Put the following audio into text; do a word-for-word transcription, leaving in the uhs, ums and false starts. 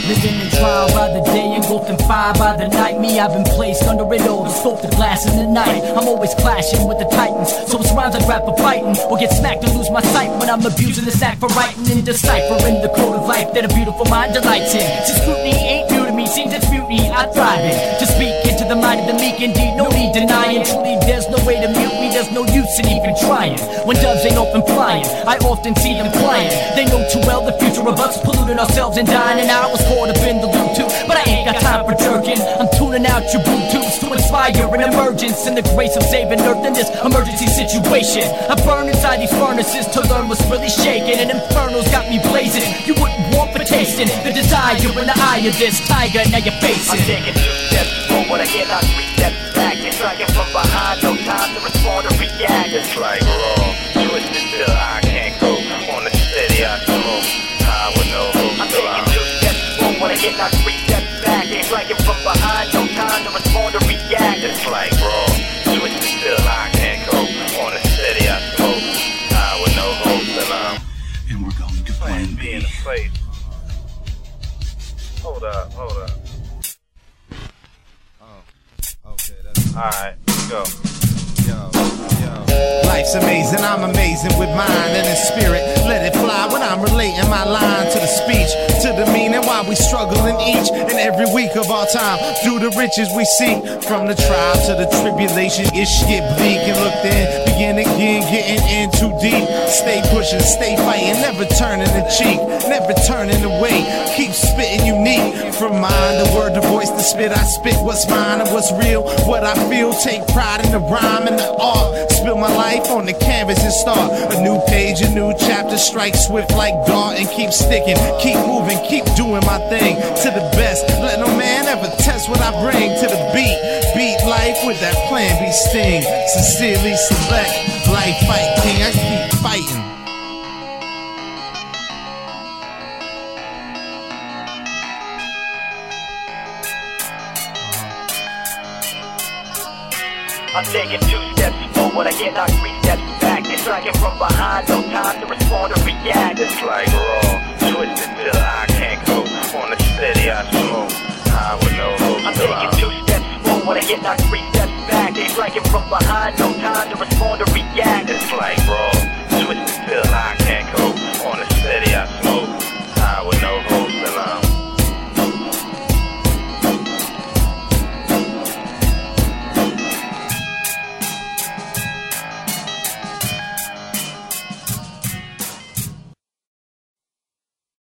Living in trial by the day, engulfed in fire by the night. Me, I've been placed under it all, to scope the glass in the night. I'm always clashing with the titans, so it's rhymes I'd rap for fighting, or get smacked and lose my sight when I'm abusing the sack for writing and deciphering the code of life that a beautiful mind delights in. Since scrutiny ain't new to me, seems it's mutiny I thrive in. To speak into the mind of the meek, indeed, no need denying. Truly, there's no way to mute me, there's no use in even trying. When doves ain't often flying, I often see them flying. They know too well the future of us, polluting ourselves and dying. And I was caught up in the loop too, but I ain't got time for jerking. I'm tuning out your Bluetooths to inspire an emergence in the grace of saving Earth in this emergency situation. I burn inside these furnaces to learn what's really shaking, and Inferno's got me blazing. You wouldn't want for tasting the desire in the eye of this tiger. Now you're facing. I'm taking two steps forward, I get out three steps back. And striking from behind, no time to respond or react. It's like raw, twisted till I can't go. On the steady I smoke, high with no hope. I'm taking two steps forward, I get out three steps back. And striking from behind, no time to respond or react. It's like raw, twisted till I can't go. On the steady I smoke, high with no hope. And I'm and we're going to plan B in the face. Hold up, hold up. Oh, okay, that's Alright, let's go. yo, yo. Life's amazing, I'm amazing with mind and in spirit. Let it fly when I'm relating my line to the speech, to the meaning why we struggling each and every week of our time. Through the riches we seek, from the trial to the tribulation, it get bleak and look then, begin again, getting in too deep. Stay pushing, stay fighting, never turning the cheek, never turning away. Keep spitting unique, from mind the word, the voice, the spit. I spit what's mine and what's real, what I feel. Take pride in the rhyme and the art. Spill my life on the canvas and start a new page, a new chapter. Strike swift like dart and keep sticking, keep moving, keep doing my thing to the best. Let no man ever test what I bring to the beat. Beat life with that plan B sting. Sincerely select life fight king. I keep fighting. I'm taking two steps forward, I get knocked three steps back. And striking from behind, no